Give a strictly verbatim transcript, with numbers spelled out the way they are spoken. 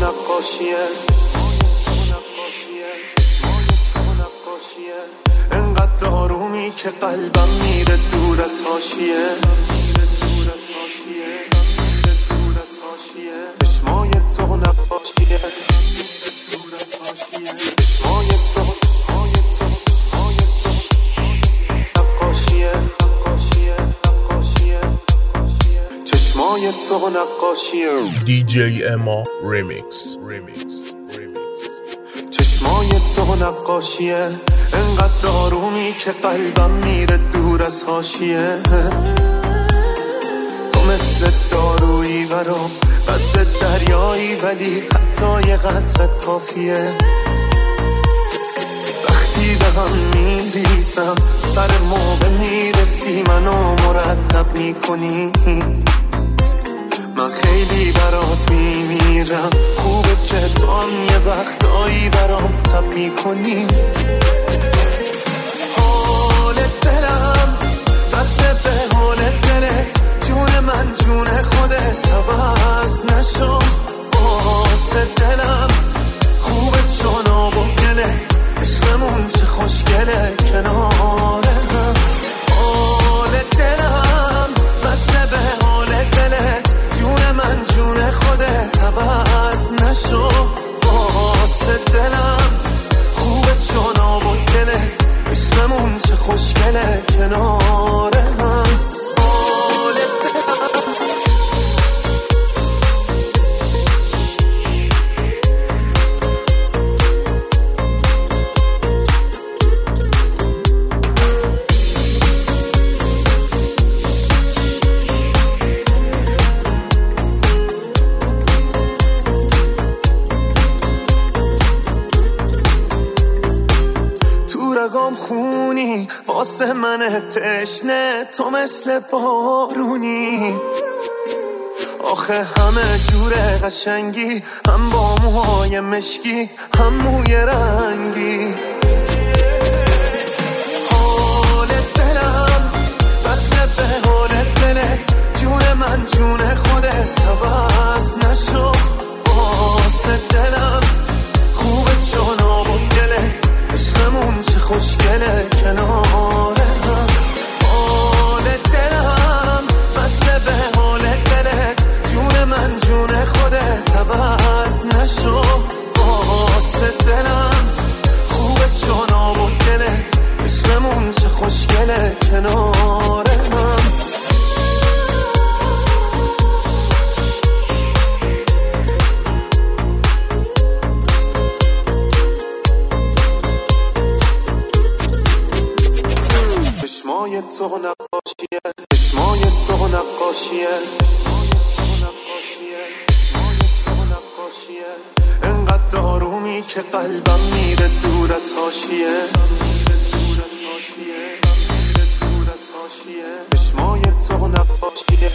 نقاشیه، انقدر دارومی که قلبم میره دور از حاشیه. چشمای تو نقاشیه، چشمای تو نقاشیه، چشمای تو نقاشیه. دی جی اما ریمیکس چشمای تو نقاشیه، انقدر دارومی که قلبم میره دور از حاشیه. تو مثل دارویی برام، قد دریایی ولی حتی یه قطرت کافیه. وقتی به هم میریسم سر موقع میرسی منو مرتب میکنی. من خیلی برات میمیرم، خوبه که تو هم یه وقتایی برام تب میکنی. حال دلم وصله به حال دلت، جون من جون خودت عوض نشو. واسه دلم خوبه چون آب و گلت، عشقمون چه خوشگله کنار هم. حال دلم وصله به حال دلت، جون من جون خودت عوض نشو. واسه دلم خوبه چون آب و گلت، عشقمون چه خوشگله کنار هم. حال رگام خونی واسه من تشنه، تو مثل بارونی. آخه همه جوره قشنگی، هم با موهای مشکی هم موی رنگی. حال دلم وصله به حال دلت، جون من جون خودت عوض نشو. واسه دلم خوبه چون آب و گلت، عشقمون چه خوشگله کنار هم. حال دلم وصله به حال دلت، جون من جون خودت عوض نشو. واسه دلم خوبه چون آب و گلت، عشقمون چه خوشگله کنار هم. چشمای تو نقاشیه، چشمای تو نقاشیه، انقدر دارومی که قلبم میره دور از حاشیه. چشمای تو نقاشیه،